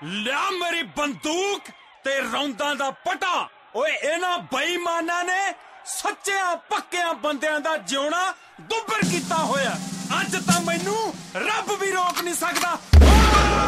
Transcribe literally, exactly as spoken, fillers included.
ਲਿਆ ਮੇਰੀ ਬੰਦੂਕ ਤੇ ਰੌਂਦਾਂ ਦਾ ਪਟਾ। ਓਏ ਇਹਨਾਂ ਬੇਈਮਾਨਾਂ ਨੇ ਸੱਚਿਆਂ ਪੱਕਿਆਂ ਬੰਦਿਆਂ ਦਾ ਜਿਉਣਾ ਦੁੱਬਰ ਕੀਤਾ ਹੋਇਆ। ਅੱਜ ਤਾਂ ਮੈਨੂੰ ਰੱਬ ਵੀ ਰੋਕ ਨਹੀਂ ਸਕਦਾ।